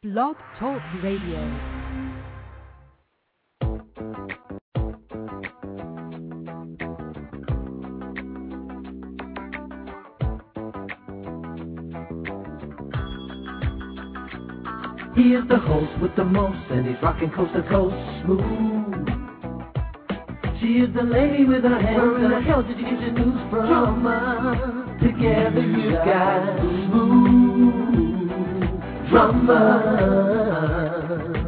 Blog Talk Radio. He is the host with the most, and he's rocking coast to coast smooth. She is the lady with her hands. Where in the hell did you get your news from? Drama. Together you got smooth drama.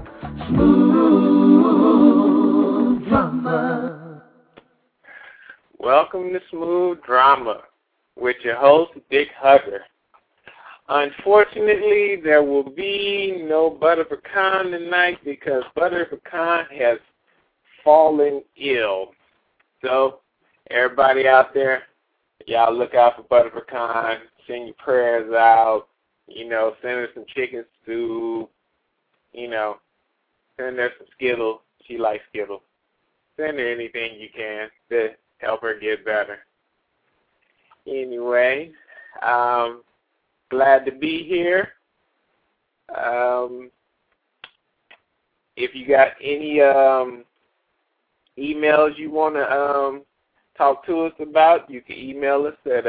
Smooth drama. Welcome to Smooth Drama with your host, Dick Hugger. Unfortunately, there will be no Butter Pecan tonight because Butter Pecan has fallen ill. So, everybody out there, y'all look out for Butter Pecan. Send your prayers out. Send her some chicken soup. Send her some Skittles. She likes Skittles. Send her anything you can to help her get better. Anyway, glad to be here. If you got any emails you want to talk to us about, you can email us at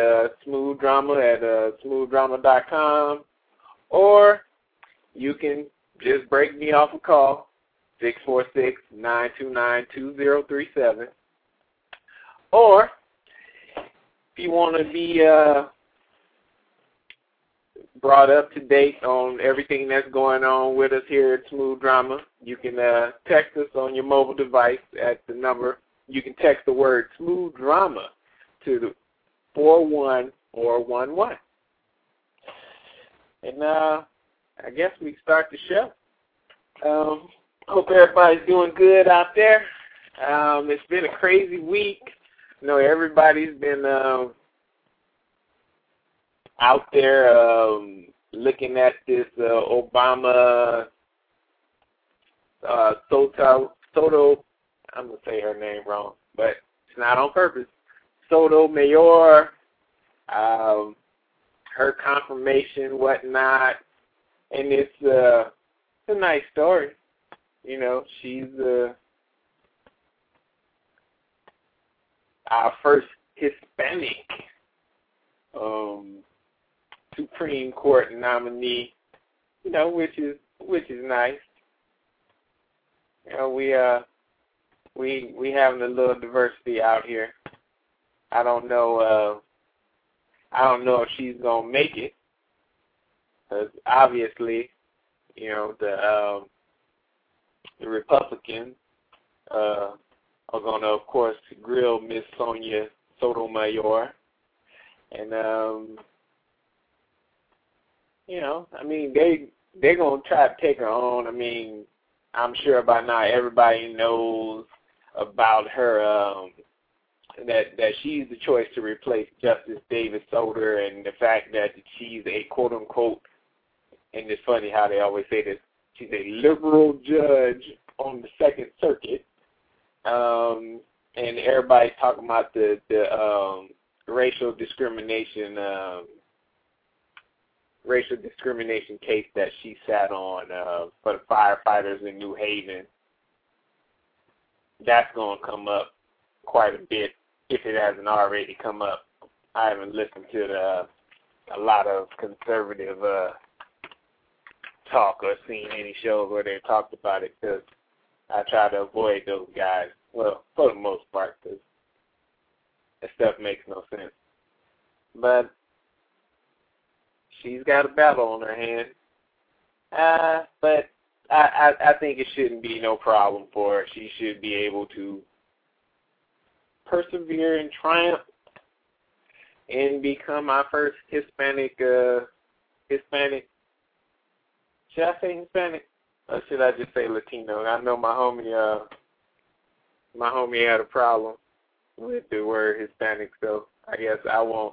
smoothdrama@smoothdrama.com, or you can just break me off a call, 646-929-2037. Or if you want to be brought up to date on everything that's going on with us here at Smooth Drama, you can text us on your mobile device at the number. You can text the word Smooth Drama to the 41411. And I guess we start the show. Hope everybody's doing good out there. It's been a crazy week. Everybody's been out there looking at this Obama Soto, I'm going to say her name wrong, but it's not on purpose, Sotomayor, her confirmation, whatnot, and it's a nice story. She's our first Hispanic Supreme Court nominee, which is nice. We having a little diversity out here. I don't know if she's gonna make it, because obviously, the Republicans are gonna, of course, grill Miss Sonia Sotomayor, and they're going to try to take her on. I'm sure by now everybody knows about her, that she's the choice to replace Justice David Souter, and the fact that she's a quote-unquote, and it's funny how they always say this, she's a liberal judge on the Second Circuit, and everybody's talking about the racial discrimination case that she sat on for the firefighters in New Haven. That's going to come up quite a bit if it hasn't already come up. I haven't listened to a lot of conservative talk or seen any shows where they've talked about it, because I try to avoid those guys, well, for the most part, because that stuff makes no sense. But she's got a battle on her hands. But I think it shouldn't be no problem for her. She should be able to persevere and triumph and become our first Hispanic. Should I say Hispanic? Or should I just say Latino? I know my homie had a problem with the word Hispanic, so I guess I won't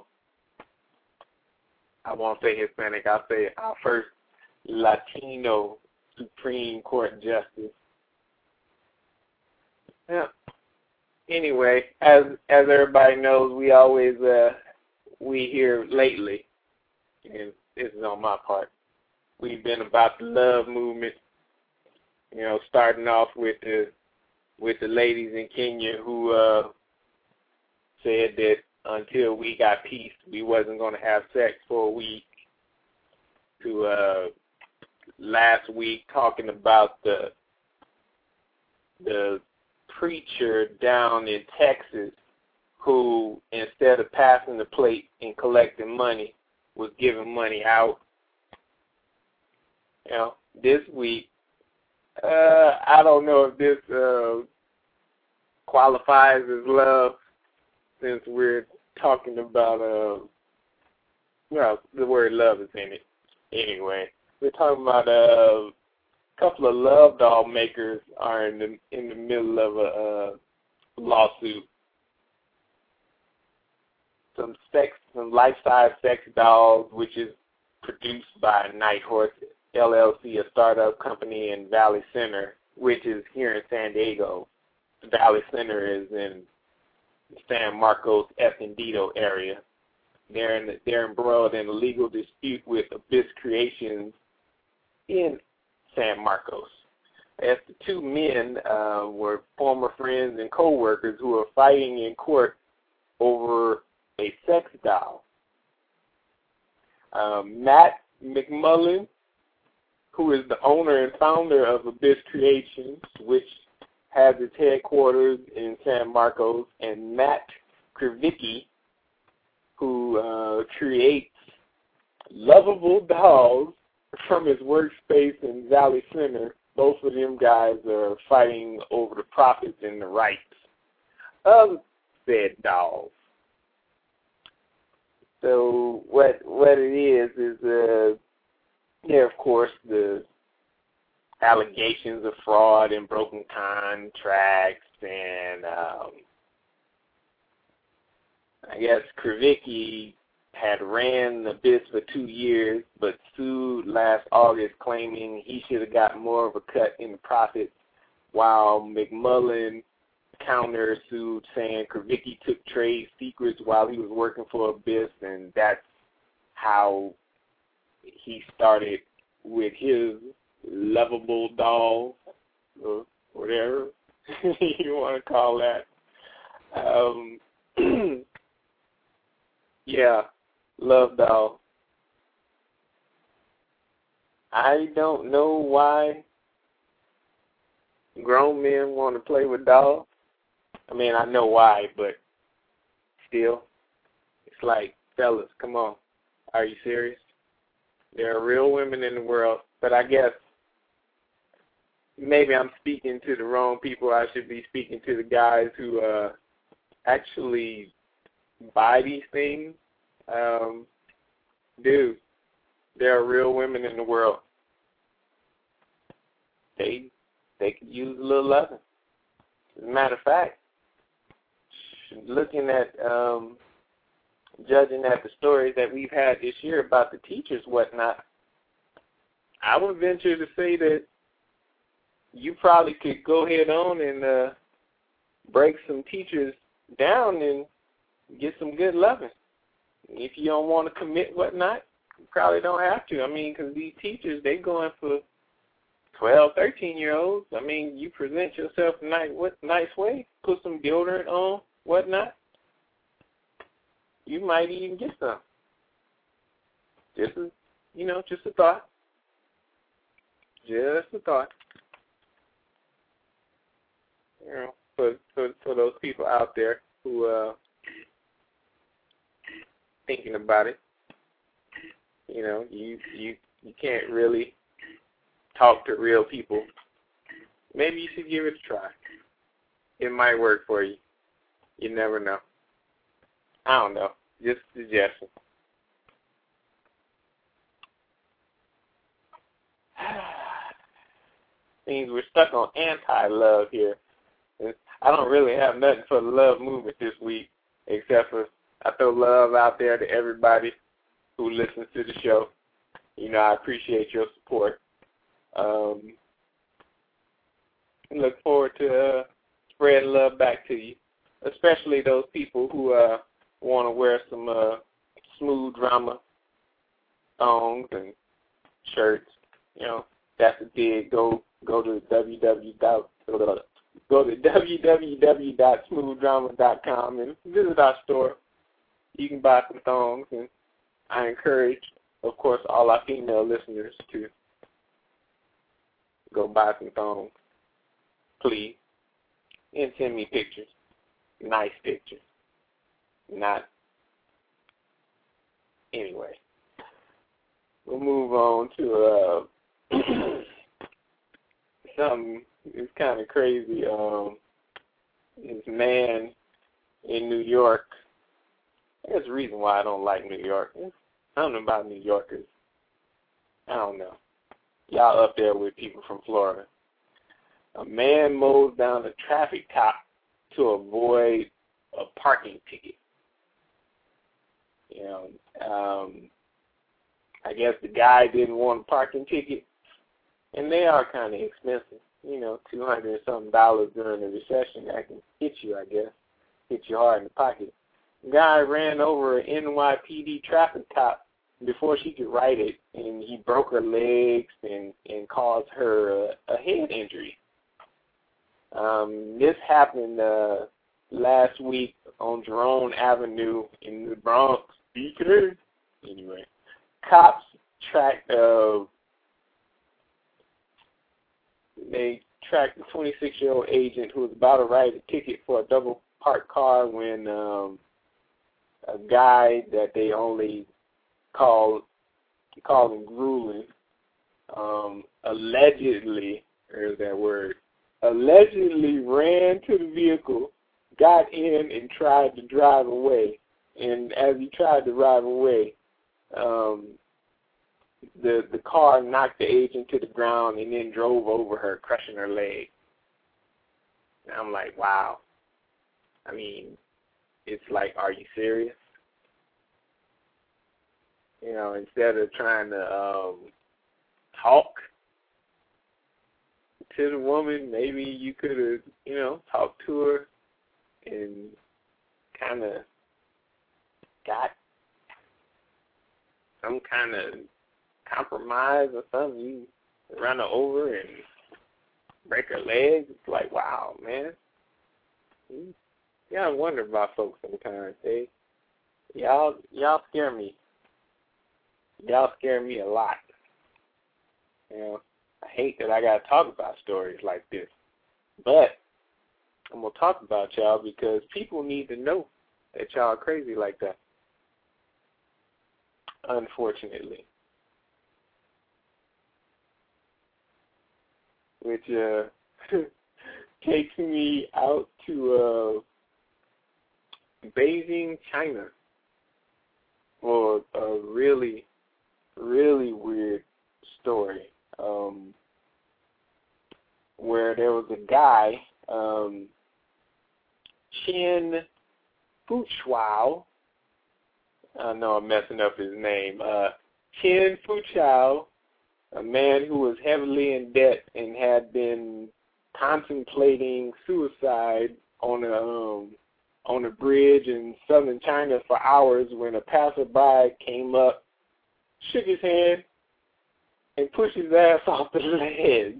say Hispanic. I'll say our first Latino Supreme Court justice. Yeah. Anyway, as everybody knows, we always we hear lately, and this is on my part, we've been about the love movement. You know, starting off with the ladies in Kenya who said that until we got peace, we wasn't going to have sex for a week. To last week talking about the preacher down in Texas who, instead of passing the plate and collecting money, was giving money out. You know, this week, I don't know if this qualifies as love, since we're talking about, well, the word love is in it. Anyway, we're talking about a couple of love doll makers are in the middle of a lawsuit. Some life-size sex dolls, which is produced by Night Horse LLC, a startup company in Valley Center, which is here in San Diego. The Valley Center is in the San Marcos Escondido area. They're embroiled in a legal dispute with Abyss Creations in San Marcos. As the two men were former friends and co-workers who were fighting in court over a sex doll. Matt McMullen, who is the owner and founder of Abyss Creations, which has its headquarters in San Marcos, and Matt Krivicki, who creates lovable dolls from his workspace in Valley Center. Both of them guys are fighting over the profits and the rights of said dolls. So what it is of course, the allegations of fraud and broken contracts, and I guess Krivicki had ran the Abyss for 2 years, but sued last August, claiming he should have got more of a cut in the profits, while McMullen counter-sued, saying Krivicki took trade secrets while he was working for Abyss, and that's how he started with his lovable doll, or whatever you want to call that. Yeah, love doll. I don't know why grown men want to play with dolls. I mean, I know why, but still, it's like, fellas, come on. Are you serious? There are real women in the world, but I guess maybe I'm speaking to the wrong people. I should be speaking to the guys who actually buy these things. Dude, there are real women in the world. They could use a little loving. As a matter of fact, looking at, judging at the stories that we've had this year about the teachers, whatnot, I would venture to say that you probably could go ahead on and break some teachers down and get some good loving. If you don't want to commit, whatnot, you probably don't have to. I mean, because these teachers, they going for 12, 13-year-olds. I mean, you present yourself in a nice way, put some deodorant on, whatnot, you might even get some. Just a thought. Just a thought. You know, for those people out there who thinking about it, you know, you can't really talk to real people. Maybe you should give it a try. It might work for you. You never know. I don't know. Just a suggestion. Means we're stuck on anti-love here. I don't really have nothing for the love movement this week, except for I throw love out there to everybody who listens to the show. You know, I appreciate your support. Look forward to spreading love back to you, especially those people who want to wear some smooth drama thongs and shirts That's a dig. Go to www.smoothdrama.com and visit our store. You can buy some thongs, and I encourage, of course, all our female listeners to go buy some thongs, please, and send me pictures, nice pictures, not anyway. We'll move on to something that's kind of crazy. This man in New York. There's a reason why I don't like New York. There's something about New Yorkers. I don't know. Y'all up there with people from Florida. A man mows down a traffic cop to avoid a parking ticket. You know, I guess the guy didn't want a parking ticket, and they are kind of expensive. You know, $200 and something during the recession, that can hit you, I guess, hit you hard in the pocket. The guy ran over an NYPD traffic cop before she could write it, and he broke her legs and caused her a head injury. This happened last week on Jerome Avenue in the Bronx, BK. Anyway, cops tracked they tracked the 26-year-old agent who was about to write a ticket for a double parked car when a guy that they only called him grueling, allegedly, there's that word, allegedly ran to the vehicle, got in, and tried to drive away. And as he tried to drive away, the car knocked the agent to the ground and then drove over her, crushing her leg. And I'm like, wow. I mean, it's like, are you serious? You know, instead of trying to talk to the woman, maybe you could have, you know, talked to her and kind of got some kind of compromise or something. You run her over and break her legs. It's like, wow, man. You gotta wonder about folks sometimes. Y'all scare me. Y'all scare me a lot. You know, I hate that I gotta talk about stories like this, but I'm gonna talk about y'all because people need to know that y'all are crazy like that. Unfortunately. Which takes me out to Beijing, China, for a really, really weird story where there was a guy, Chen Fuchao. I know I'm messing up his name. Chen Fuchao, a man who was heavily in debt and had been contemplating suicide on a bridge in southern China for hours when a passerby came up, shook his hand, and pushed his ass off the ledge.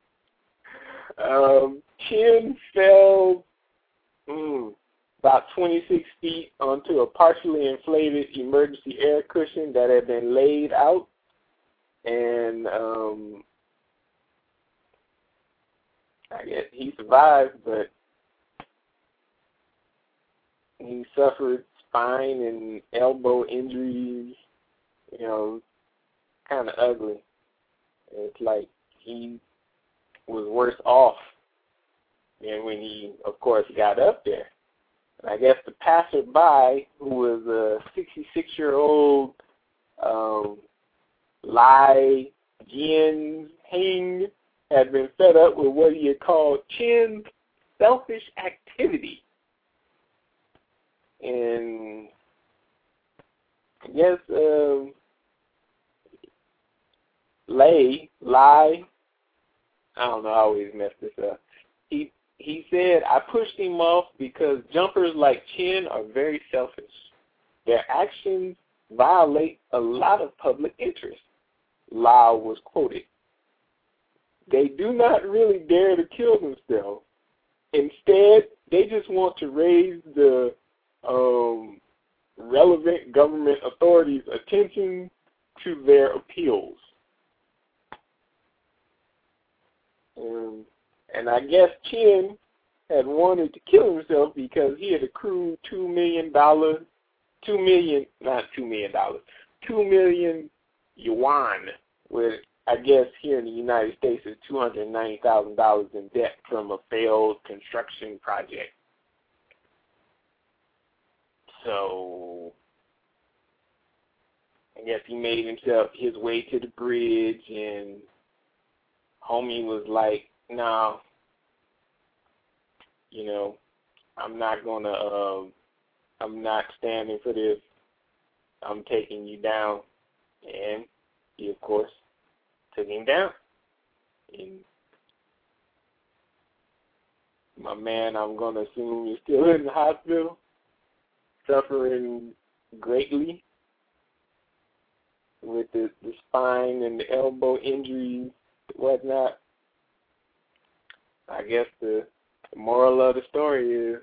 Chen fell about 26 feet onto a partially inflated emergency air cushion that had been laid out, and I guess he survived, but he suffered spine and elbow injuries, you know, kind of ugly. It's like he was worse off than when he, of course, got up there. And I guess the passerby, who was a 66-year-old Lai Jianheng, had been fed up with what he had called Chen's selfish activity. And I guess Lai, I don't know, I always mess this up. He said, I pushed him off because jumpers like Chen are very selfish. Their actions violate a lot of public interest, Lau was quoted. they do not really dare to kill themselves. Instead, they just want to raise the relevant government authorities' attention to their appeals. And I guess Chen had wanted to kill himself because he had accrued $2 million yuan, with, I guess here in the United States is $290,000 in debt from a failed construction project. So I guess he made his way to the bridge, and homie was like, "Nah, I'm not standing for this. I'm taking you down." And he, of course, took him down. And my man, I'm going to assume, is still in the hospital, suffering greatly with the spine and the elbow injuries and whatnot. I guess the moral of the story is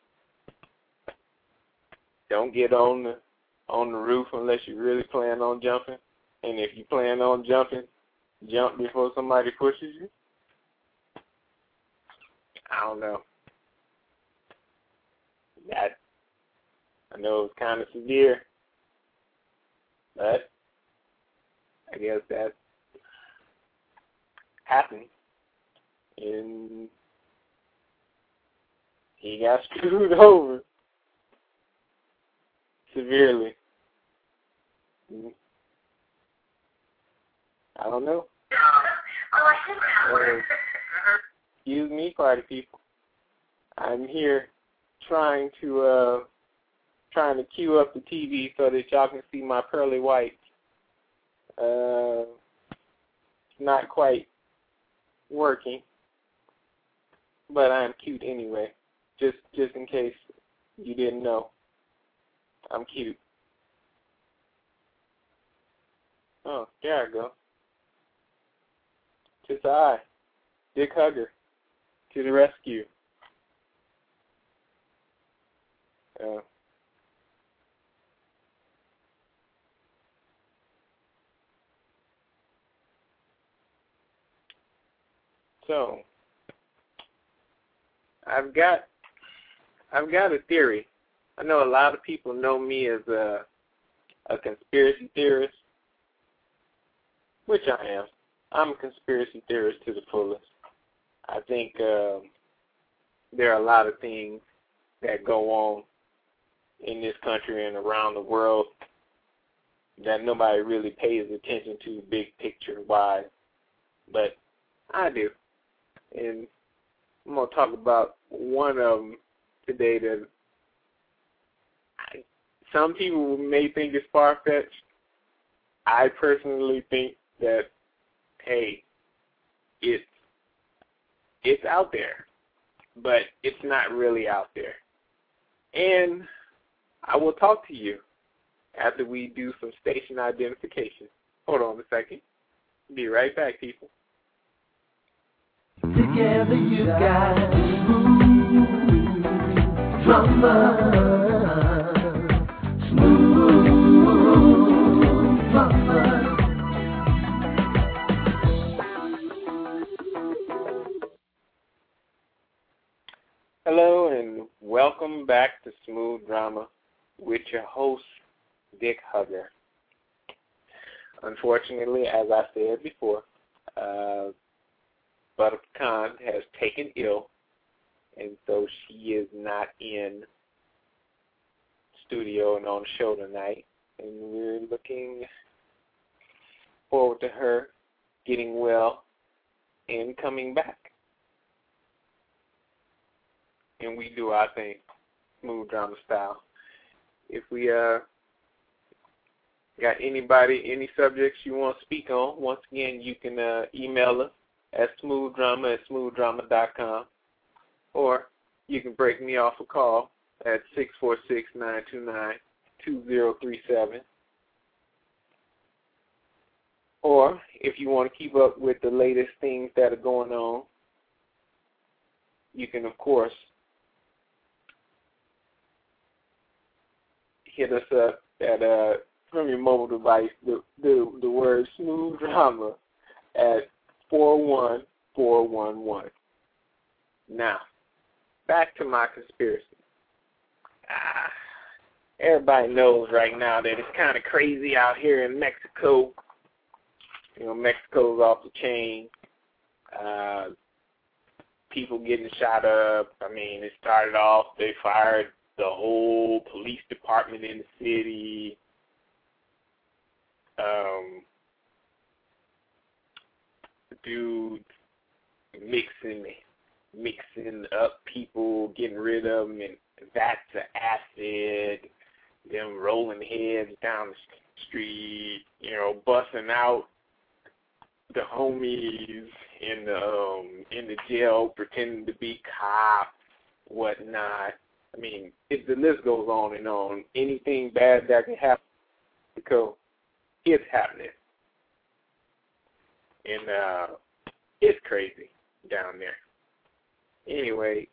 don't get on the roof unless you really plan on jumping. And if you plan on jumping, jump before somebody pushes you. I don't know. I know it's kind of severe, but I guess that happened. And he got screwed over severely. I don't know. Excuse me, party people. I'm here trying to cue up the TV so that y'all can see my pearly whites. It's not quite working, but I'm cute anyway. Just in case you didn't know, I'm cute. Oh, there I go. Just I, Dick Hugger, to the rescue. So I've got a theory. I know a lot of people know me as a conspiracy theorist, which I am. I'm a conspiracy theorist to the fullest. I think there are a lot of things that go on in this country and around the world that nobody really pays attention to big picture wise, but I do. And I'm going to talk about one of them today that some people may think is far-fetched. I personally think that, hey, it's out there, but it's not really out there. And I will talk to you after we do some station identification. Hold on a second. Be right back, people. Together you got smooth drama, smooth drama. Hello and welcome back to Smooth Drama with your host, Dick Hugger. Unfortunately, as I said before, Buttercup Khan has taken ill, and so she is not in studio and on the show tonight. And we're looking forward to her getting well and coming back. And we do our thing, smooth drama style. If we got any subjects you want to speak on, once again, you can email us at smoothdrama@smoothdrama.com, or you can break me off a call at 646-929-2037, Or if you want to keep up with the latest things that are going on, you can, of course, hit us up at from your mobile device, the word Smooth Drama at 41411. Now, back to my conspiracy. Everybody knows right now that it's kind of crazy out here in Mexico. You know, Mexico's off the chain. People getting shot up. I mean, it started off, they fired the whole police department in the city. Dude mixing up people, getting rid of them in vats of acid, them rolling heads down the street, you know, busting out the homies in the jail, pretending to be cops, whatnot. I mean, the list goes on and on. Anything bad that can happen, because it's happening. And it's crazy down there. Anyway,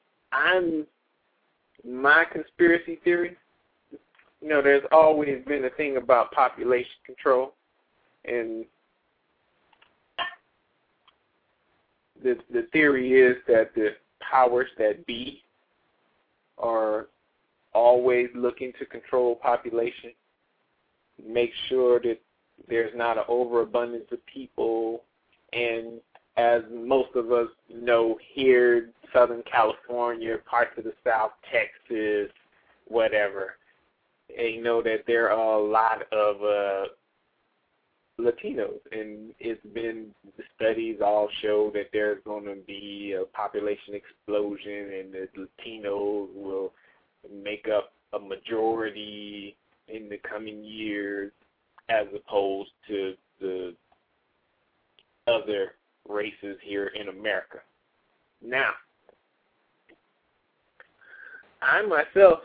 my conspiracy theory, you know, there's always been a thing about population control, and the theory is that the powers that be are always looking to control population, make sure that there's not an overabundance of people. And as most of us know here, Southern California, parts of the South, Texas, whatever, they know that there are a lot of Latinos, and the studies all show that there's going to be a population explosion, and the Latinos will make up a majority in the coming years, as opposed to the other races here in America. Now, I myself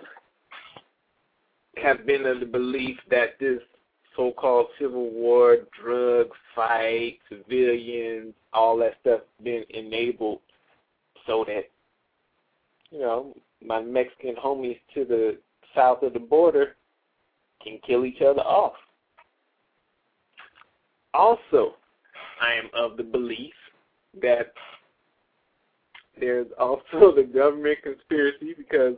have been of the belief that this so-called civil war, drug fight, civilians, all that stuff been enabled so that, you know, my Mexican homies to the south of the border can kill each other off. Also, I am of the belief that there's also the government conspiracy because,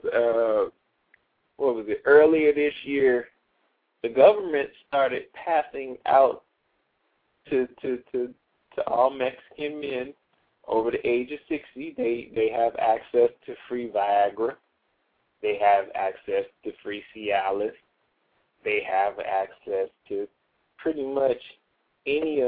earlier this year, the government started passing out to all Mexican men over the age of 60. They have access to free Viagra. They have access to free Cialis. They have access to pretty much any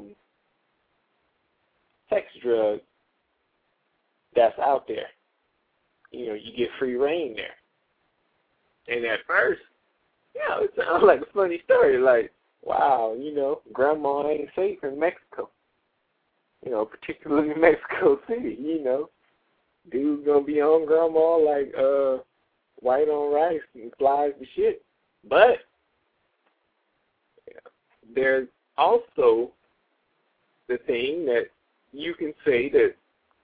sex drug that's out there. You know, you get free reign there. And at first, yeah, it sounds like a funny story. Like, wow, you know, grandma ain't safe in Mexico. You know, particularly Mexico City, you know. Dude's gonna be on grandma like white on rice and flies the shit. But there's also the thing that you can say that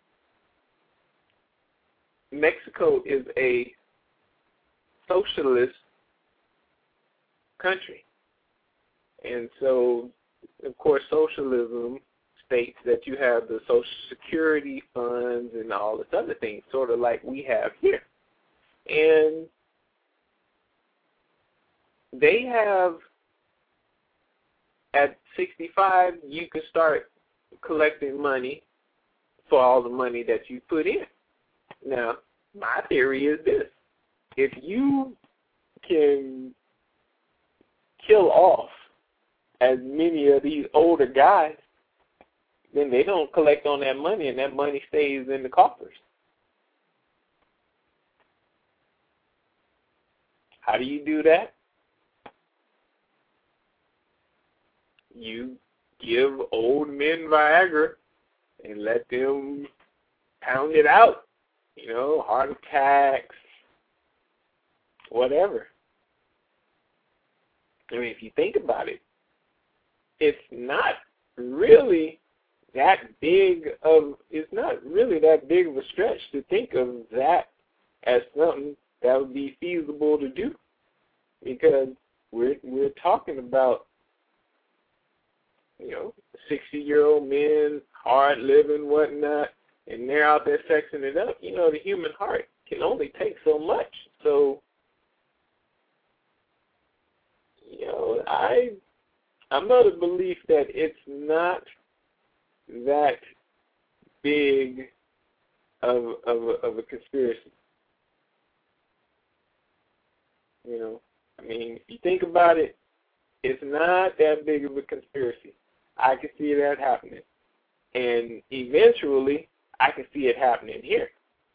Mexico is a socialist country. And so, of course, socialism states that you have the Social Security funds and all this other things, sort of like we have here. And they have, at 65, you can start collecting money for all the money that you put in. Now, my theory is this. If you can kill off as many of these older guys, then they don't collect on that money, and that money stays in the coffers. How do you do that? You give old men Viagra and let them pound it out. You know, heart attacks, whatever. I mean, if you think about it, it's not really that big of a stretch to think of that as something that would be feasible to do, because we're talking about 60-year-old men, hard living, whatnot, and they're out there sexing it up. The human heart can only take so much. So, I'm of the belief that it's not that big of a conspiracy. If you think about it, it's not that big of a conspiracy. I can see that happening. And eventually, I can see it happening here.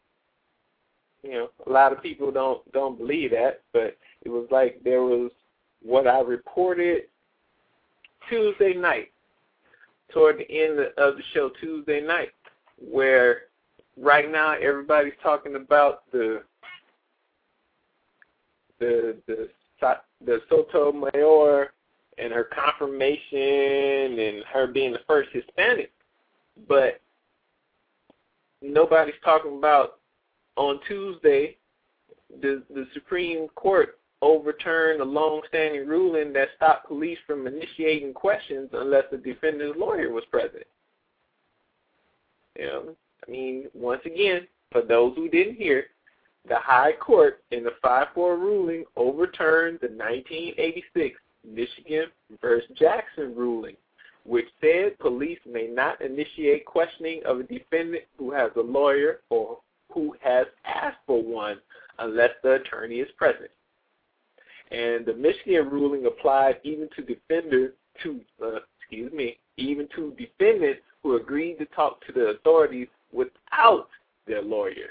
A lot of people don't believe that, but it was like there was what I reported Tuesday night, toward the end of the show Tuesday night, where right now everybody's talking about the Sotomayor and her confirmation and her being the first Hispanic, but nobody's talking about on Tuesday the Supreme Court overturned a long-standing ruling that stopped police from initiating questions unless the defendant's lawyer was present. Once again, for those who didn't hear, the High Court in the 5-4 ruling overturned the 1986 Michigan v. Jackson ruling, which said police may not initiate questioning of a defendant who has a lawyer or who has asked for one unless the attorney is present. And the Michigan ruling applied even to defendants who agreed to talk to the authorities without their lawyers.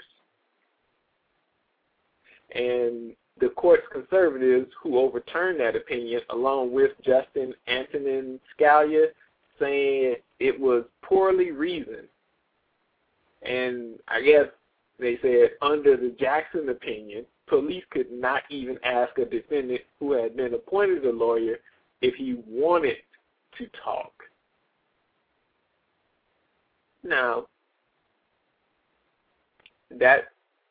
And the court's conservatives who overturned that opinion, along with Justin Antonin Scalia, saying it was poorly reasoned. And I guess they said under the Jackson opinion, police could not even ask a defendant who had been appointed a lawyer if he wanted to talk. Now, that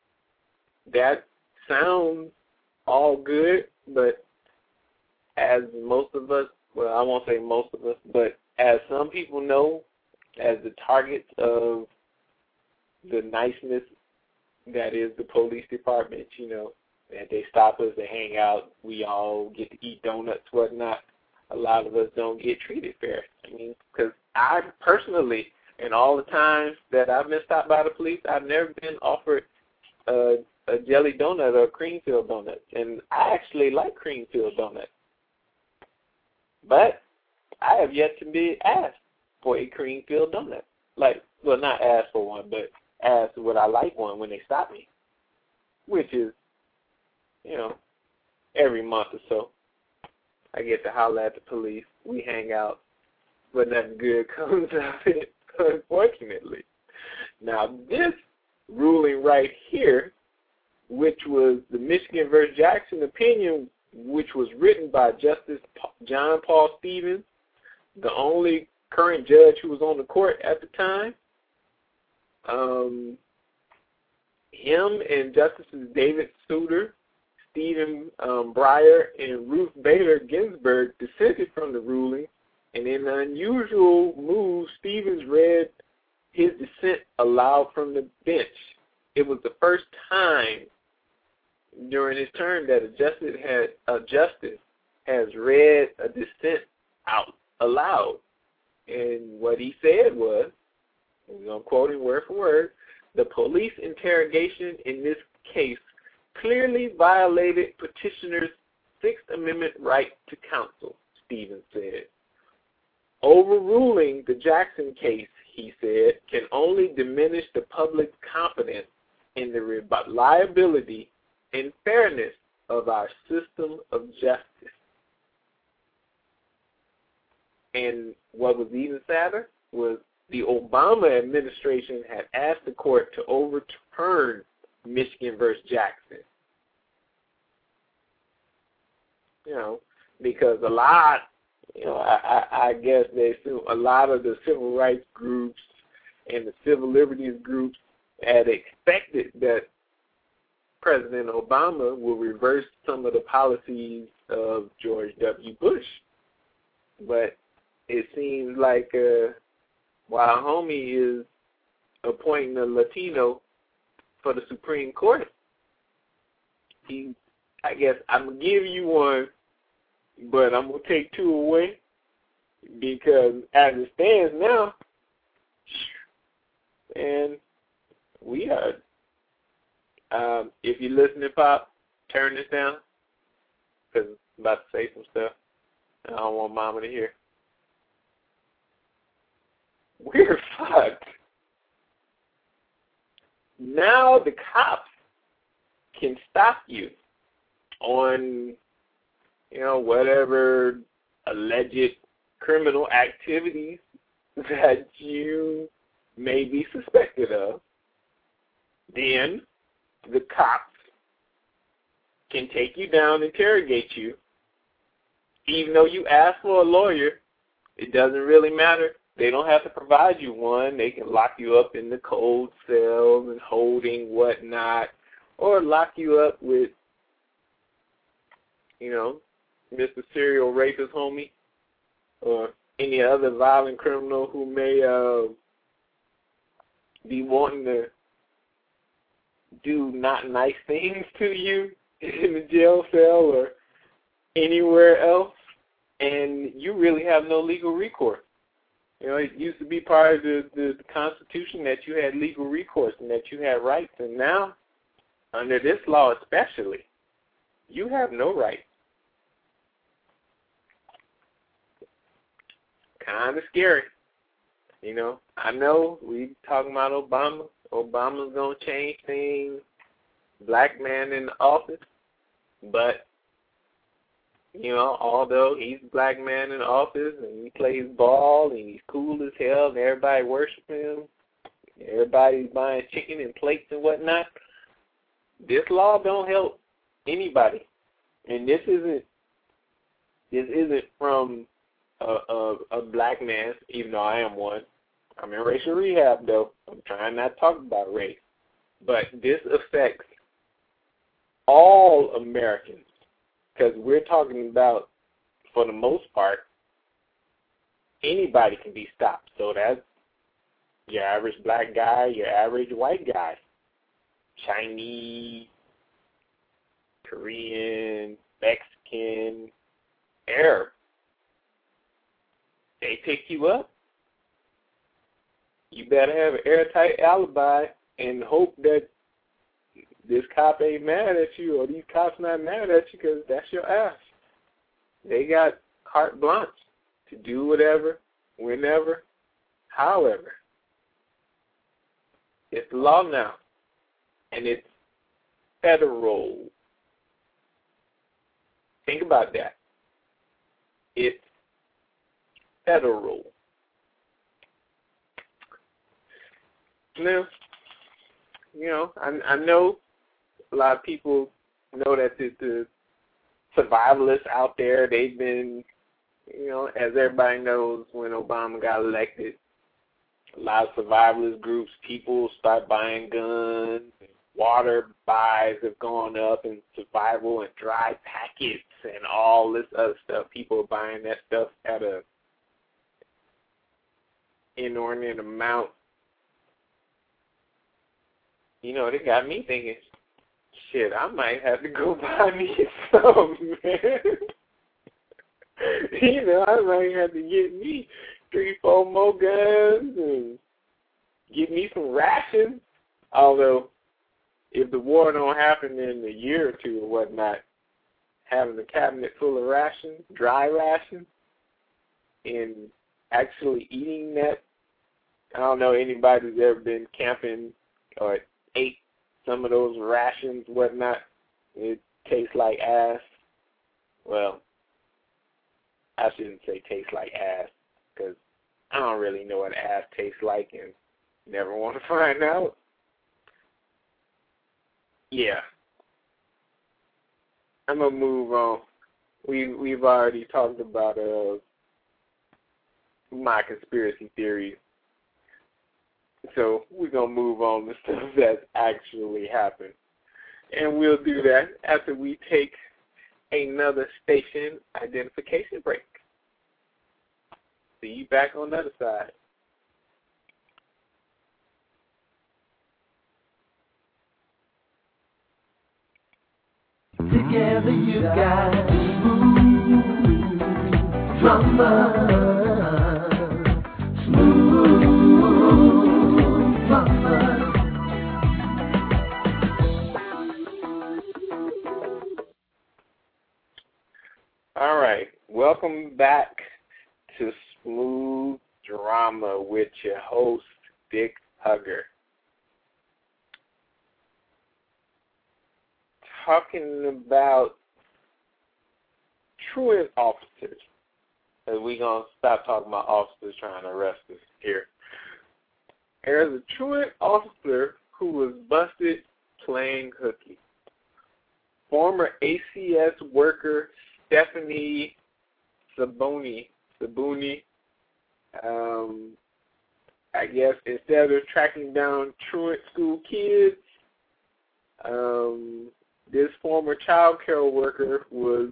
sounds all good, but as most of us, well, I won't say most of us, but as some people know, as the targets of the niceness that is the police department, that they stop us, they hang out, we all get to eat donuts, whatnot. A lot of us don't get treated fair. Because I personally, in all the times that I've been stopped by the police, I've never been offered a jelly donut or a cream-filled donut. And I actually like cream-filled donuts. But I have yet to be asked for a cream-filled donut. Not asked for one, but asked would I like one when they stop me, which is, every month or so. I get to holler at the police. We hang out, but nothing good comes out of it, unfortunately. Now, this ruling right here, which was the Michigan v. Jackson opinion, which was written by Justice John Paul Stevens, the only current judge who was on the court at the time. Him and Justices David Souter, Stephen Breyer, and Ruth Bader Ginsburg dissented from the ruling, and in an unusual move, Stevens read his dissent aloud from the bench. It was the first time during his term that a justice has read a dissent out aloud. And what he said was, I'm quoting word for word, the police interrogation in this case clearly violated petitioner's Sixth Amendment right to counsel, Stevens said. Overruling the Jackson case, he said, can only diminish the public's confidence in the reliability and fairness of our system of justice. And what was even sadder was the Obama administration had asked the court to overturn Michigan v. Jackson. Because a lot I guess a lot of the civil rights groups and the civil liberties groups had expected that President Obama will reverse some of the policies of George W. Bush. But it seems like while homie is appointing a Latino for the Supreme Court, I guess I'm going to give you one, but I'm going to take two away, because as it stands now, and we are, if you're listening, Pop, turn this down, because I'm about to say some stuff I don't want Mama to hear. We're fucked. Now the cops can stop you on, whatever alleged criminal activities that you may be suspected of. Then the cops can take you down, interrogate you. Even though you ask for a lawyer, it doesn't really matter. They don't have to provide you one. They can lock you up in the cold cells and holding whatnot, or lock you up with, Mr. Serial Rapist homie, or any other violent criminal who may be wanting to do not nice things to you in the jail cell or anywhere else, and you really have no legal recourse. It used to be part of the Constitution that you had legal recourse and that you had rights, and now, under this law especially, you have no rights. Kind of scary. I know we talking about Obama. Obama's going to change things, black man in the office, but, although he's a black man in the office and he plays ball and he's cool as hell and everybody worships him, everybody's buying chicken and plates and whatnot, this law don't help anybody. And this isn't from a black man, even though I am one. I'm in racial rehab, though. I'm trying not to talk about race. But this affects all Americans, because we're talking about, for the most part, anybody can be stopped. So that's your average black guy, your average white guy, Chinese, Korean, Mexican, Arab. They pick you up. You better have an airtight alibi and hope that this cop ain't mad at you, or these cops not mad at you, because that's your ass. They got carte blanche to do whatever, whenever, however. It's the law now, and it's federal. Think about that. It's federal. Now, I know a lot of people know that the survivalists out there, they've been, as everybody knows, when Obama got elected, a lot of survivalist groups, people start buying guns, and water buys have gone up, and survival and dry packets and all this other stuff. People are buying that stuff at a inordinate amount. They got me thinking, shit, I might have to go buy me some, man. I might have to get me 3-4 more guns and get me some rations. Although, if the war don't happen in a year or two or whatnot, having a cabinet full of rations, dry rations, and actually eating that, I don't know anybody who's ever been camping or ate some of those rations, whatnot. It tastes like ass. Well, I shouldn't say tastes like ass, because I don't really know what ass tastes like and never want to find out. Yeah. I'm going to move on. We've already talked about my conspiracy theories. So we're going to move on to stuff that's actually happened. And we'll do that after we take another station identification break. See you back on the other side. Together you got smooth drama, smooth drama. All right, welcome back to Smooth Drama with your host, Dick Hugger. Talking about truant officers. And we're going to stop talking about officers trying to arrest us here. There's a truant officer who was busted playing hooky. Former ACS worker Stephanie Sabuni, I guess instead of tracking down truant school kids, this former child care worker was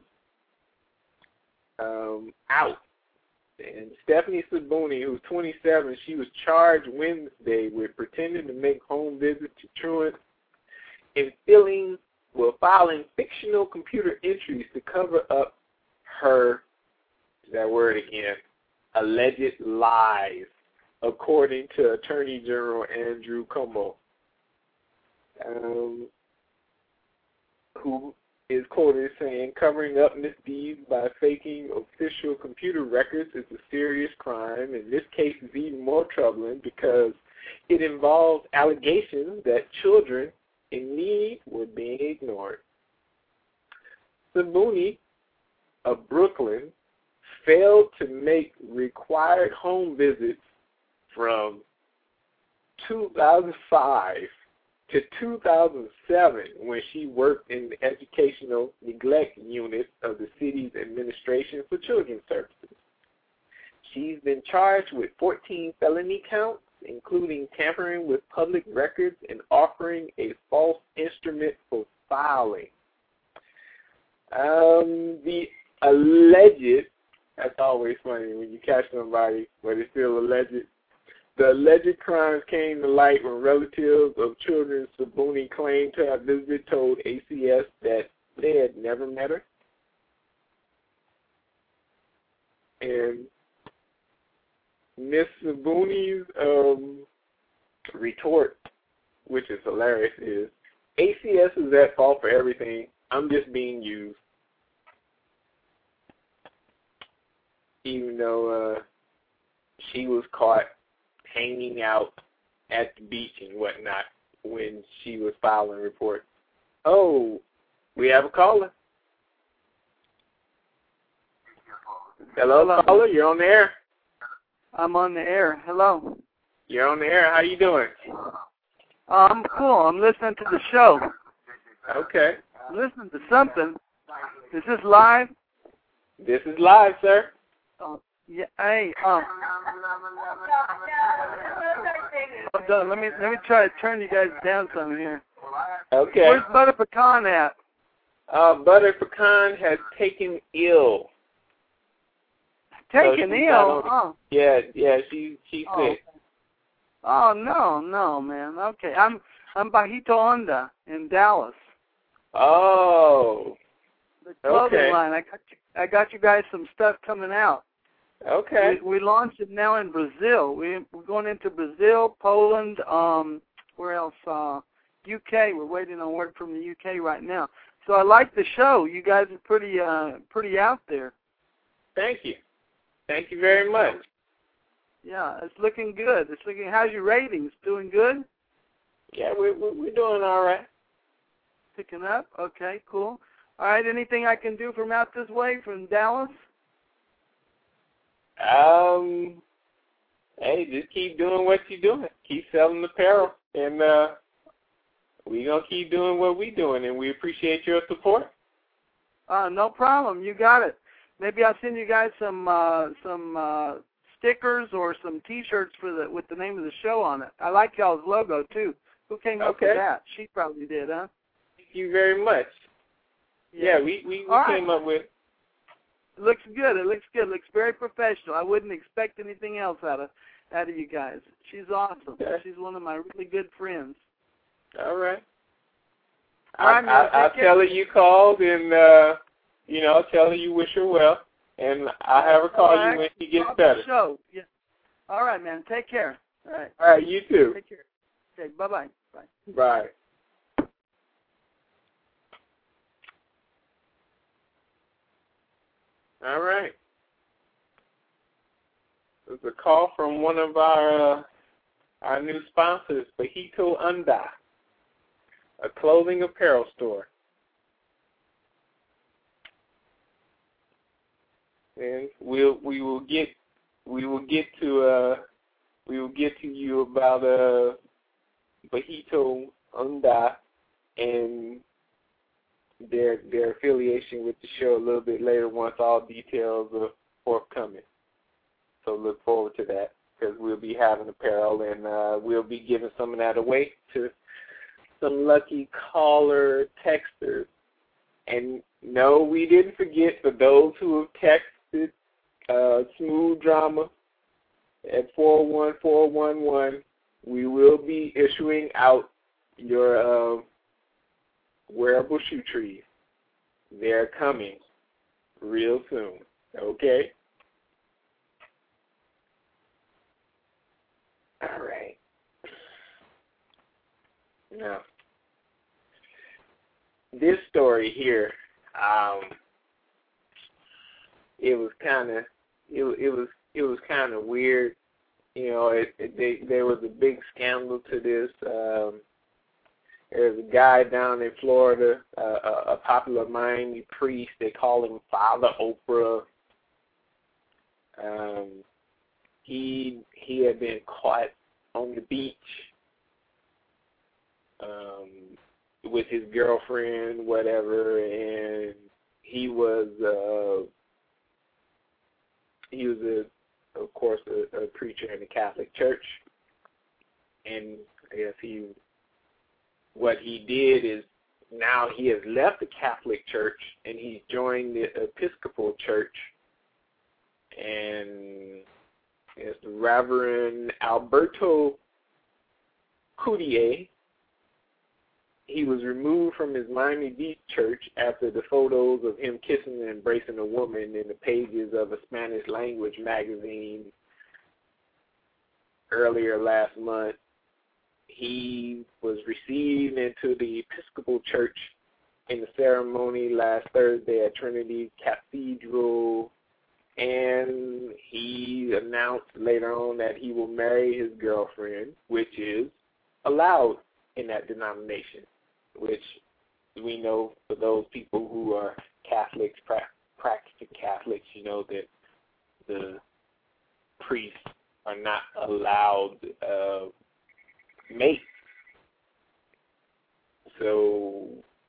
out. And Stephanie Sabuni, who's 27, she was charged Wednesday with pretending to make home visits to truants and filing fictional computer entries to cover up her, that word again, alleged lies, according to Attorney General Andrew Cuomo, who is quoted saying, covering up misdeeds by faking official computer records is a serious crime, and this case is even more troubling because it involves allegations that children in need were being ignored. Sabuni of Brooklyn failed to make required home visits from 2005 to 2007 when she worked in the educational neglect unit of the city's Administration for Children's Services. She's been charged with 14 felony counts, including tampering with public records and offering a false instrument for filing. The alleged, that's always funny when you catch somebody, but it's still alleged. The alleged crimes came to light when relatives of children Sabuni claimed to have visited told ACS that they had never met her. And Miss Sabuni's retort, which is hilarious, is ACS is at fault for everything. I'm just being used. Even though she was caught hanging out at the beach and whatnot when she was filing reports. Oh, we have a caller. Hello, caller. You're on the air. I'm on the air. Hello. You're on the air. How you doing? I'm cool. I'm listening to the show. Okay. I'm listening to something. Is this live? This is live, sir. Yeah. Hey. Hold on. Let me try to turn you guys down some here. Okay. Where's Butter Pecan at? Butter Pecan has taken ill. Taken ill? Oh. Yeah. She's sick. Oh no, man. Okay. I'm Bajito Onda in Dallas. Oh. The clothing line. I got you guys some stuff coming out. Okay. We launched it now in Brazil. We're going into Brazil, Poland, where else? UK. We're waiting on word from the UK right now. So I like the show. You guys are pretty out there. Thank you. Thank you very much. Yeah, it's looking good. How's your ratings? Doing good? Yeah, we're doing all right. Picking up? Okay, cool. All right, anything I can do from out this way, from Dallas? Hey, just keep doing what you're doing. Keep selling apparel, and we're going to keep doing what we're doing, and we appreciate your support. No problem. You got it. Maybe I'll send you guys some stickers or some T-shirts with the name of the show on it. I like y'all's logo too. Who came up with that? She probably did, huh? Thank you very much. Yeah, we came up with. It looks good. It looks good. It looks very professional. I wouldn't expect anything else out of you guys. She's awesome. Okay. She's one of my really good friends. All right. I'll tell her you called and, tell her you wish her well. And I'll have her call you when she gets better. Yeah. All right, man. Take care. All right. All right, you too. Take care. Okay, bye-bye. Bye. Bye. All right. There's a call from one of our new sponsors, Bajito Unda, a clothing apparel store. And we will get to you about Bajito Unda and their affiliation with the show a little bit later once all details are forthcoming. So look forward to that because we'll be having apparel and we'll be giving some of that away to some lucky caller texters. And no, we didn't forget for those who have texted Smooth Drama at 41411, we will be issuing out your wearable shoe trees. They're coming real soon. Okay? All right. Now, this story here, it was kind of weird. You know, there was a big scandal to this. There's a guy down in Florida, a popular Miami priest. They call him Father Oprah. He had been caught on the beach with his girlfriend, whatever, and he was of course a preacher in the Catholic Church, and I guess what he did is now he has left the Catholic Church and he's joined the Episcopal Church, and it's the Reverend Alberto Coutier. He was removed from his Miami Beach church after the photos of him kissing and embracing a woman in the pages of a Spanish language magazine earlier last month. He was received into the Episcopal Church in the ceremony last Thursday at Trinity Cathedral, and he announced later on that he will marry his girlfriend, which is allowed in that denomination, which we know for those people who are Catholics, practicing Catholics, you know that the priests are not allowed mates. So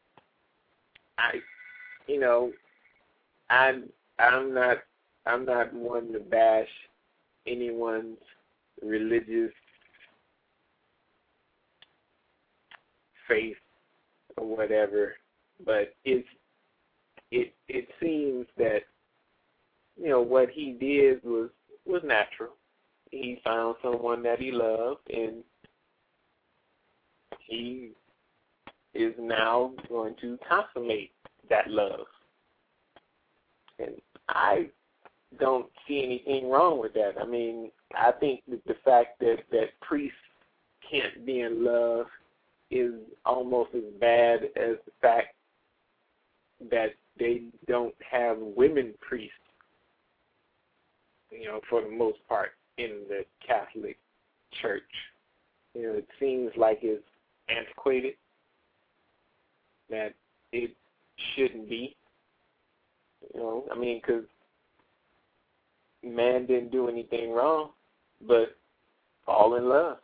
I'm not one to bash anyone's religious faith or whatever, but it seems that what he did was natural. He found someone that he loved, and he is now going to consummate that love. And I don't see anything wrong with that. I mean, I think that the fact that priests can't be in love is almost as bad as the fact that they don't have women priests, for the most part in the Catholic Church. It seems like it's antiquated, that it shouldn't be. Because man didn't do anything wrong, but fall in love.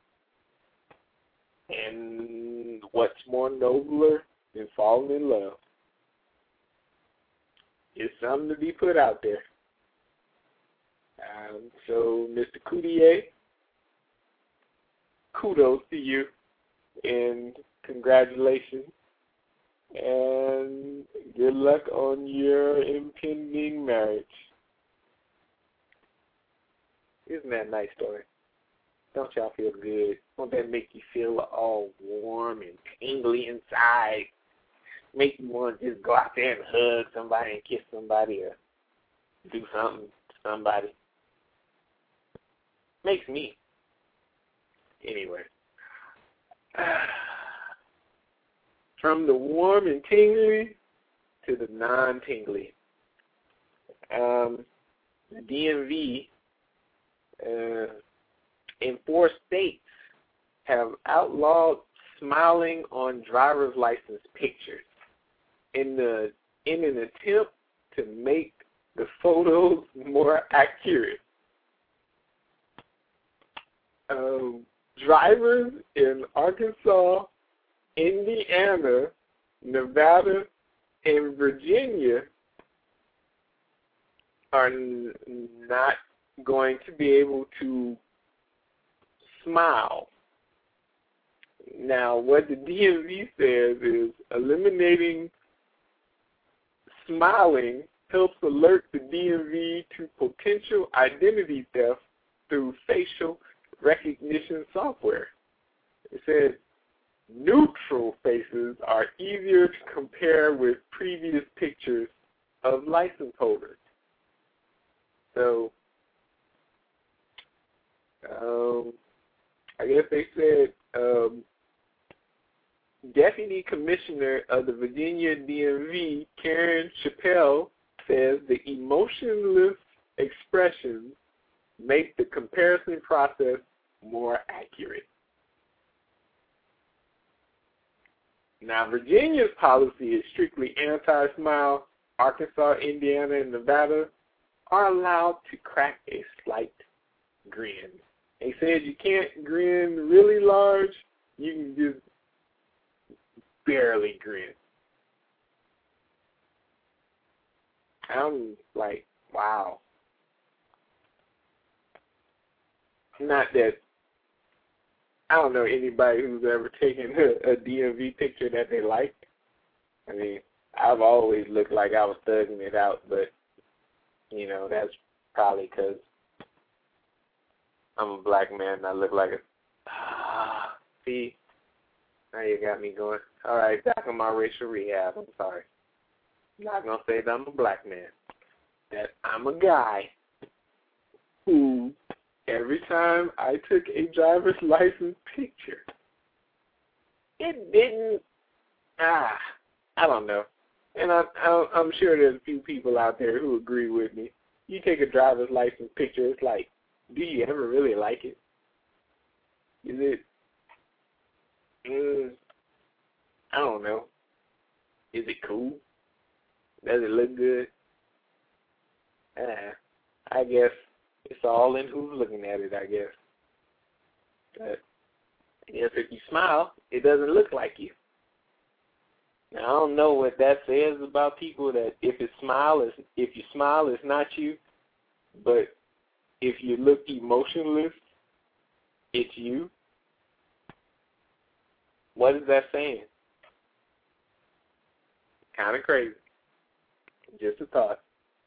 And what's more nobler than falling in love? It's something to be put out there. So, Mr. Coutier, kudos to you, and congratulations, and good luck on your impending marriage. Isn't that a nice story? Don't y'all feel good? Won't that make you feel all warm and tingly inside? Make you want to just go out there and hug somebody and kiss somebody or do something to somebody? Makes me. Anyway. From the warm and tingly to the non-tingly. The DMV in 4 states have outlawed smiling on driver's license pictures in an attempt to make the photos more accurate. Drivers in Arkansas, Indiana, Nevada, and Virginia are not going to be able to smile. Now, what the DMV says is eliminating smiling helps alert the DMV to potential identity theft through facial recognition software. It said neutral faces are easier to compare with previous pictures of license holders. So, I guess they said Deputy Commissioner of the Virginia DMV, Karen Chappell, says the emotionless expressions make the comparison process more accurate. Now, Virginia's policy is strictly anti-smile. Arkansas, Indiana, and Nevada are allowed to crack a slight grin. They said you can't grin really large, you can just barely grin. I'm like, wow. Not that, I don't know anybody who's ever taken a DMV picture that they liked. I mean, I've always looked like I was thugging it out, but, you know, that's probably because I'm a black man and I look like a, see, now you got me going. All right, back on my racial rehab. I'm sorry. I'm not going to say that I'm a black man. That I'm a guy who, every time I took a driver's license picture, it didn't, I don't know. And I'm sure there's a few people out there who agree with me. You take a driver's license picture, it's like, do you ever really like it? Is it, I don't know. Is it cool? Does it look good? I guess it's all in who's looking at it, I guess. But I guess if you smile, it doesn't look like you. Now, I don't know what that says about people, that if you smile, it's not you. But if you look emotionless, it's you. What is that saying? Kind of crazy. Just a thought.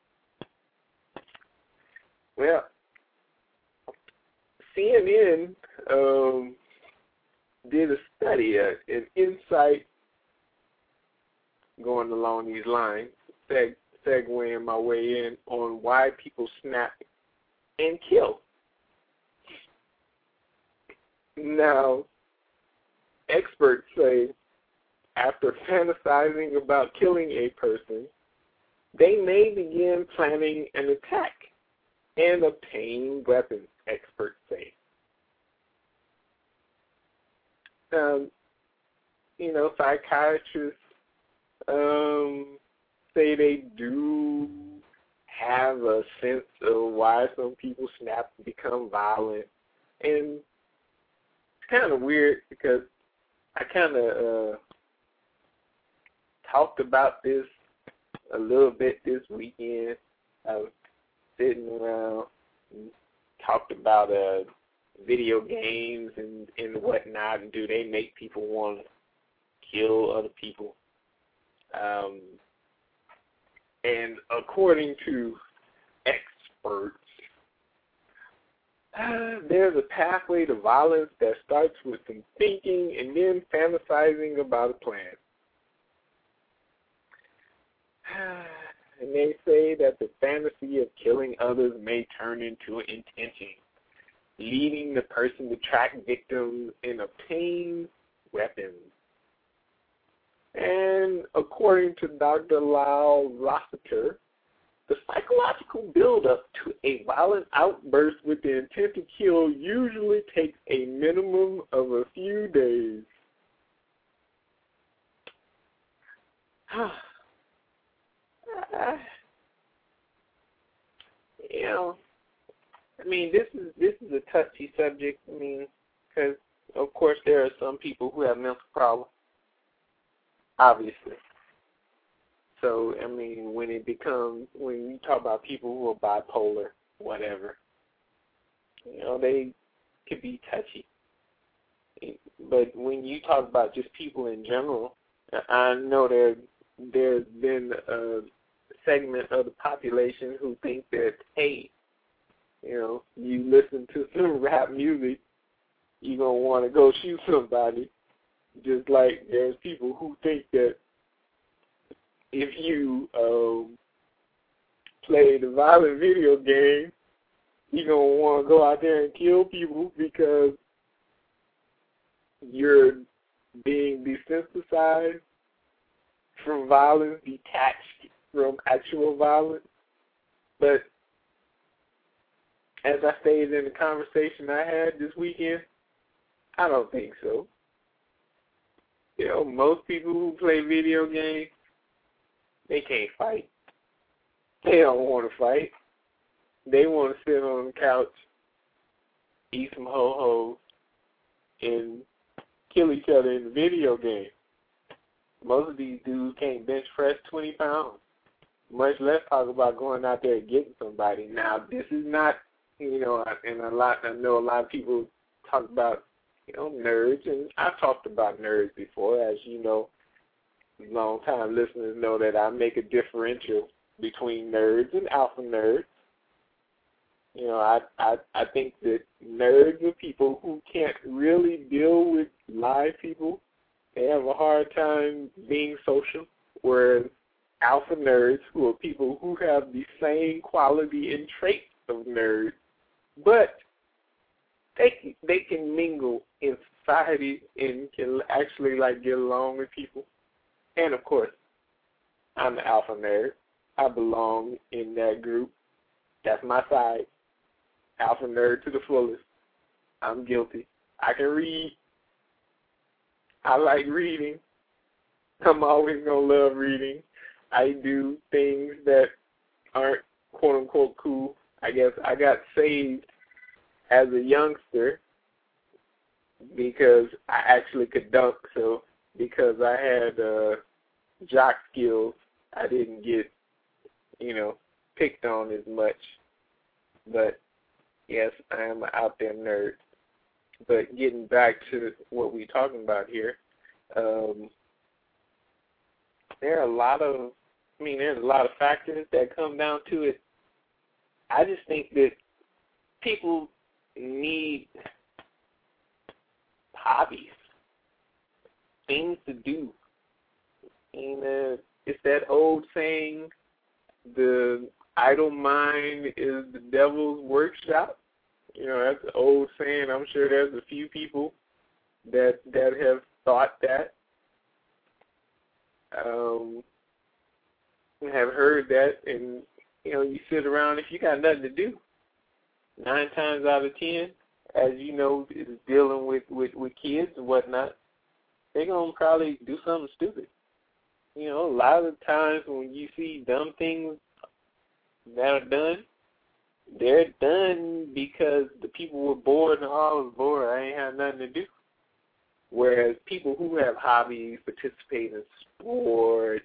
Well, CNN did a study, an insight going along these lines, segueing my way in on why people snap and kill. Now, experts say after fantasizing about killing a person, they may begin planning an attack and obtain weapons, experts say. You know, psychiatrists say they do have a sense of why some people snap and become violent. And it's kind of weird because I kind of talked about this a little bit this weekend. I was sitting around talked about video games and whatnot, and do they make people want to kill other people? And according to experts, there's a pathway to violence that starts with some thinking and then fantasizing about a plan. And they say that the fantasy of killing others may turn into an intention, leading the person to track victims and obtain weapons. And according to Dr. Lyle Rossiter, the psychological buildup to a violent outburst with the intent to kill usually takes a minimum of a few days. You know, I mean, this is a touchy subject. I mean, because of course there are some people who have mental problems, obviously. So, I mean, when you talk about people who are bipolar, whatever, you know, they could be touchy. But when you talk about just people in general, I know there's been a segment of the population who think that, hey, you know, you listen to some rap music, you're going to want to go shoot somebody. Just like there's people who think that if you play the violent video game, you're going to want to go out there and kill people because you're being desensitized from violence, detached from actual violence. But as I stated in the conversation I had this weekend, I don't think so. You know, most people who play video games, they can't fight. They don't want to fight. They want to sit on the couch, eat some ho-hos, and kill each other in the video game. Most of these dudes can't bench press 20 pounds, much less talk about going out there and getting somebody. Now, this is not, you know, and I know a lot of people talk about, you know, nerds, and I've talked about nerds before. As you know, long-time listeners know that I make a differential between nerds and alpha nerds. You know, I think that nerds are people who can't really deal with live people. They have a hard time being social, whereas alpha nerds, who are people who have the same quality and traits of nerds, but they can mingle in society and can actually like get along with people. And of course, I'm the alpha nerd. I belong in that group. That's my side. Alpha nerd to the fullest. I'm guilty. I can read. I like reading. I'm always going to love reading. I do things that aren't quote-unquote cool. I guess I got saved as a youngster because I actually could dunk. So because I had jock skills, I didn't get, you know, picked on as much. But yes, I am an out there nerd. But getting back to what we're talking about here, there's a lot of factors that come down to it. I just think that people need hobbies, things to do. And it's that old saying, the idle mind is the devil's workshop. You know, that's an old saying. I'm sure there's a few people that have thought that, have heard that, and, you know, you sit around, if you got nothing to do, 9 times out of 10, as you know, is dealing with kids and whatnot, they're going to probably do something stupid. You know, a lot of times when you see dumb things that are done, they're done because the people were bored and I was bored. I ain't had nothing to do. Whereas people who have hobbies, participate in sports,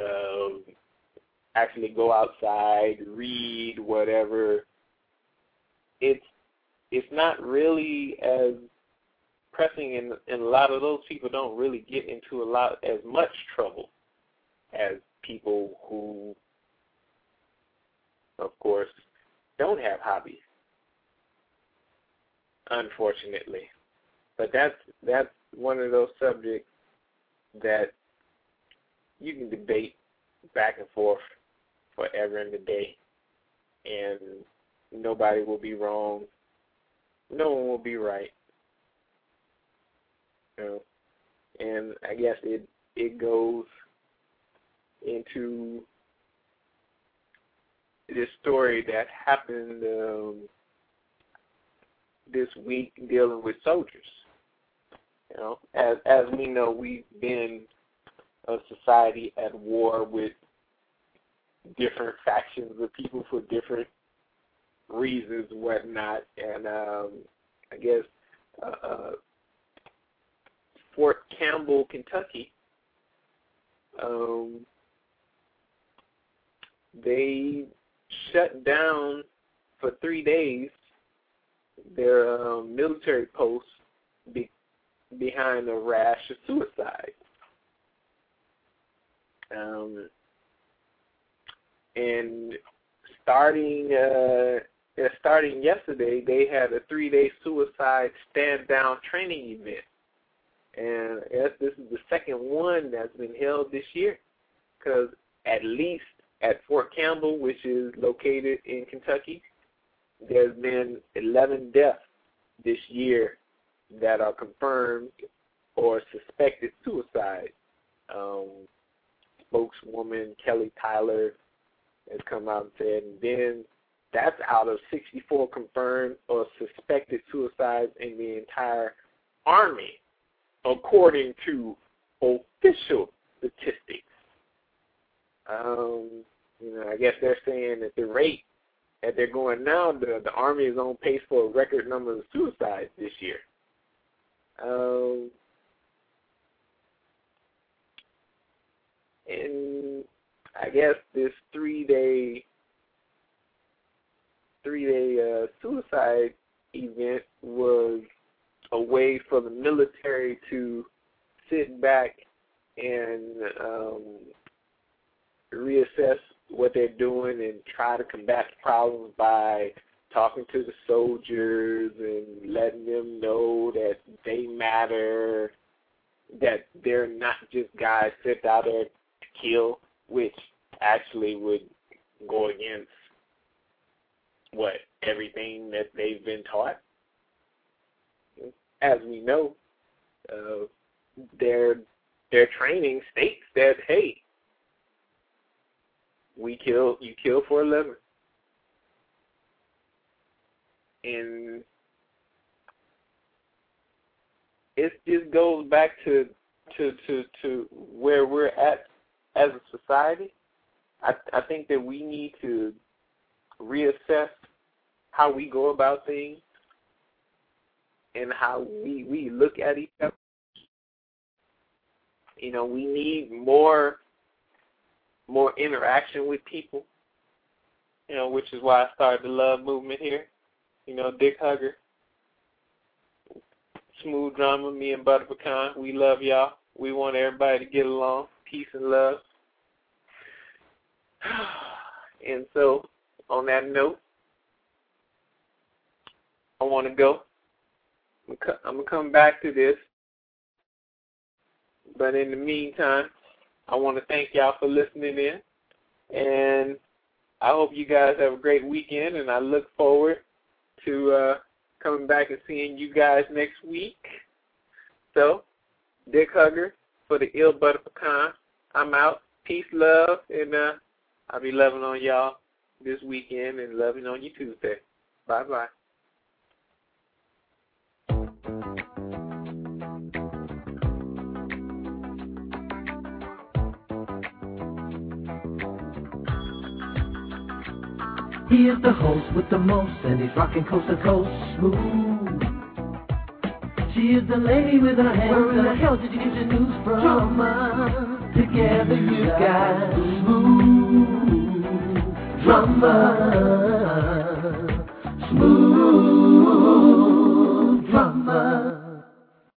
actually go outside, read, whatever, it's not really as pressing, and a lot of those people don't really get into as much trouble as people who, of course, don't have hobbies, unfortunately. But that's one of those subjects that you can debate back and forth forever and a day, and nobody will be wrong. No one will be right. You know? And I guess it goes into this story that happened this week dealing with soldiers. You know, as we know, we've been a society at war with different factions of people for different reasons and whatnot. And I guess Fort Campbell, Kentucky, they shut down for 3 days their military posts behind a rash of suicide. And starting yesterday, they had a 3-day suicide stand-down training event. And I guess this is the second one that's been held this year, because at least at Fort Campbell, which is located in Kentucky, there's been 11 deaths this year that are confirmed or suspected suicide. Spokeswoman Kelly Tyler has come out and said, and then that's out of 64 confirmed or suspected suicides in the entire Army, according to official statistics. I guess they're saying at the rate that they're going now, the Army is on pace for a record number of suicides this year. And I guess this 3-day suicide event was a way for the military to sit back and reassess what they're doing and try to combat problems by talking to the soldiers and letting them know that they matter, that they're not just guys sent out there to kill, which actually would go against everything that they've been taught. As we know, their training states that, hey, you kill for a living. And it just goes back to where we're at as a society. I think that we need to reassess how we go about things and how we look at each other. We need more interaction with people, which is why I started the love movement here. Dick Hugger, Smooth Drama, me and Butter Pecan, we love y'all. We want everybody to get along. Peace and love. And so, on that note, I want to go. I'm going to come back to this. But in the meantime, I want to thank y'all for listening in. And I hope you guys have a great weekend. And I look forward to coming back and seeing you guys next week. So, Dick Hugger for the Ill Butter Pecan. I'm out. Peace, love, and I'll be loving on y'all this weekend and loving on you Tuesday. Bye-bye. He is the host with the most, and he's rocking coast to coast smooth. She is the lady with her hands. Where in the hell did you get your news from? Together you got smooth drama. Smooth.